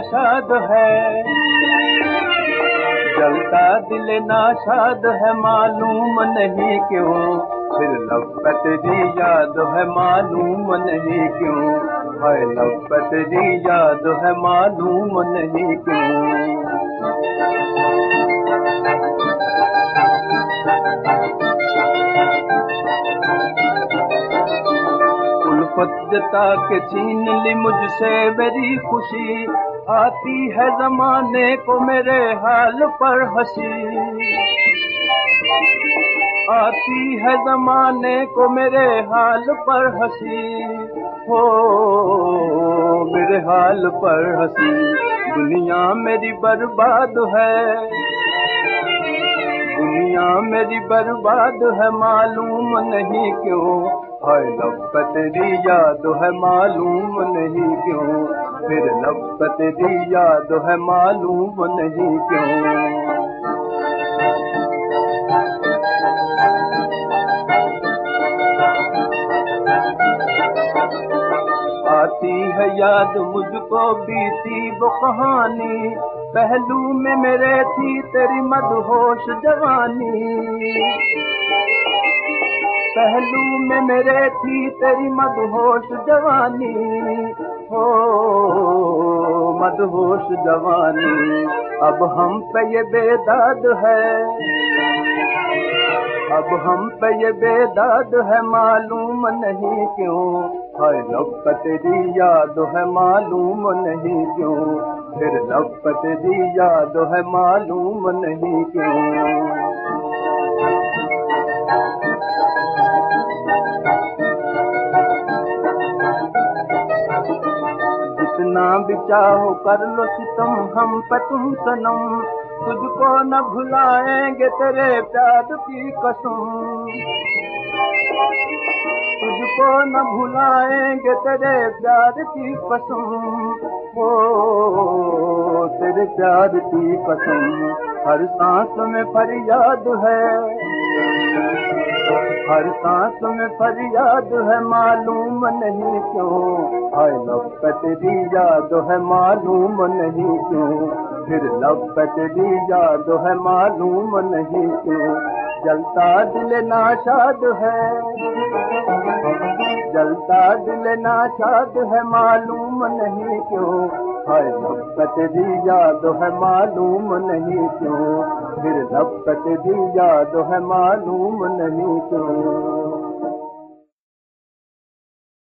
नाशाद है, जलता दिल नाशाद है, मालूम नहीं क्यों, फिर लब पे तेरी याद है, मालूम नहीं क्यों, हाय लब पे तेरी याद है, मालूम नहीं क्यों। उल्फत जता के छीन ली मुझसे मेरी खुशी, आती है जमाने को मेरे हाल पर हंसी, आती है जमाने को मेरे हाल पर हंसी, हो मेरे हाल पर हंसी। दुनिया मेरी बर्बाद है, दुनिया मेरी बर्बाद है, मालूम नहीं क्यों, हाय लब पे तेरी याद है, मालूम नहीं क्यों, फिर लब पे तेरी याद है, मालूम नहीं क्यों। आती है याद मुझको बीती वो कहानी, पहलू में मेरे थी तेरी मदहोश जवानी, पहलू में मेरे थी तेरी मदहोश जवानी, हो मदहोश जवानी। अब हम पे ये बेदाद है, अब हम पे ये बेदाद है, मालूम नहीं क्यों, हाय लब पे तेरी याद है, मालूम नहीं क्यों, फिर लब पे तेरी याद है, मालूम नहीं क्यों। जितना भी चाहो कर लो सितम हम पे तुम सनम, तुझको न भुलाएंगे तेरे प्यार की कसम, तुझको न भुलाएंगे तेरे प्यार की कसम, ओ तेरे प्यार की कसम। हर सांस में फरियाद है, हर सांस में फरियाद है, मालूम नहीं क्यों, हाय लब पे तेरी याद है, मालूम नहीं क्यों, फिर लब पे तेरी याद है, मालूम नहीं क्यों। जलता दिल नाशाद है, जलता दिल नाशाद है, मालूम नहीं क्यों, हाय लब पे तेरी याद है, मालूम नहीं क्यों, फिर लब पे तेरी याद है, मालूम नहीं क्यों।